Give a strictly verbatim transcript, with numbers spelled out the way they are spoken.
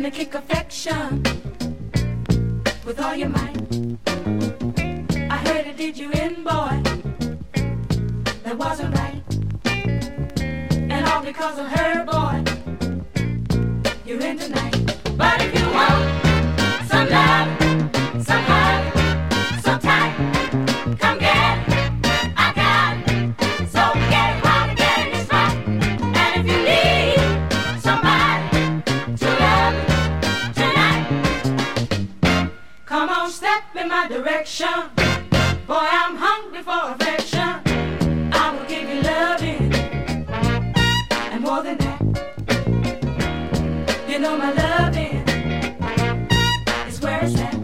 to kick affection with all your might. I heard it did you in, boy. That wasn't right. And all because of her, boy. You're in tonight. But if you want some love, some hug, some time, come get it. I got it. So get it while you're getting this right. And if you need somebody to love tonight, come on, step in my direction. Boy, I'm hungry for affection. I will give you loving and more than that. You know my loving is where it's at.